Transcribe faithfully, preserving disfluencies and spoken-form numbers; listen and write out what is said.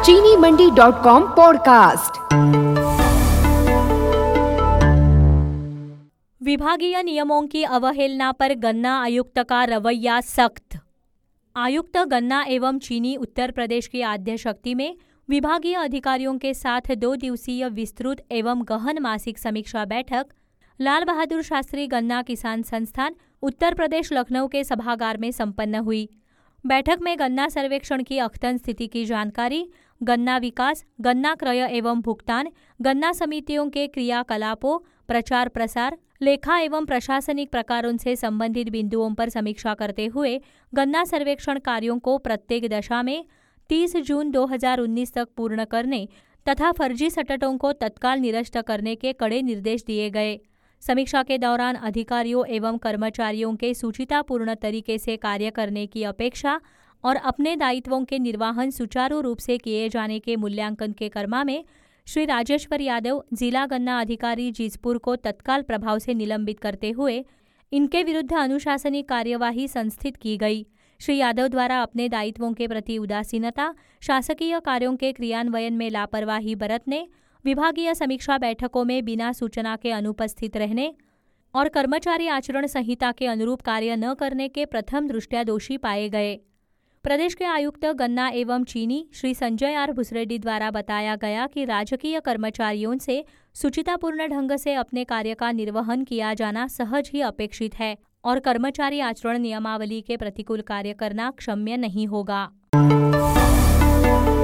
चीनी मंडी dot com podcast. विभागीय नियमों की अवहेलना पर गन्ना आयुक्त का रवैया सख्त। आयुक्त गन्ना एवं चीनी उत्तर प्रदेश की आद्य शक्ति में विभागीय अधिकारियों के साथ दो दिवसीय विस्तृत एवं गहन मासिक समीक्षा बैठक लाल बहादुर शास्त्री गन्ना किसान संस्थान उत्तर प्रदेश लखनऊ के सभागार में संपन्न हुई। बैठक में गन्ना सर्वेक्षण की अद्यतन स्थिति की जानकारी, गन्ना विकास, गन्ना क्रय एवं भुगतान, गन्ना समितियों के क्रियाकलापों, प्रचार प्रसार, लेखा एवं प्रशासनिक प्रकारों से संबंधित बिंदुओं पर समीक्षा करते हुए गन्ना सर्वेक्षण कार्यों को प्रत्येक दशा में तीस जून दो हज़ार उन्नीस तक पूर्ण करने तथा फर्जी सटटों को तत्काल निरस्त करने के कड़े निर्देश दिए गए। समीक्षा के दौरान अधिकारियों एवं कर्मचारियों के सुचितापूर्ण तरीके से कार्य करने की अपेक्षा और अपने दायित्वों के निर्वहन सुचारू रूप से किए जाने के मूल्यांकन के क्रम में श्री राजेश्वर यादव, जिला गन्ना अधिकारी जीजपुर को तत्काल प्रभाव से निलंबित करते हुए इनके विरुद्ध अनुशासनिक कार्यवाही संस्थित की गई। श्री यादव द्वारा अपने दायित्वों के प्रति उदासीनता, शासकीय कार्यों के क्रियान्वयन में लापरवाही बरतने, विभागीय समीक्षा बैठकों में बिना सूचना के अनुपस्थित रहने और कर्मचारी आचरण संहिता के अनुरूप कार्य न करने के प्रथम दृष्टया दोषी पाए गए। प्रदेश के आयुक्त गन्ना एवं चीनी श्री संजय आर भुसरेड्डी द्वारा बताया गया कि राजकीय कर्मचारियों से सुचितापूर्ण ढंग से अपने कार्य का निर्वहन किया जाना सहज ही अपेक्षित है और कर्मचारी आचरण नियमावली के प्रतिकूल कार्य करना क्षम्य नहीं होगा।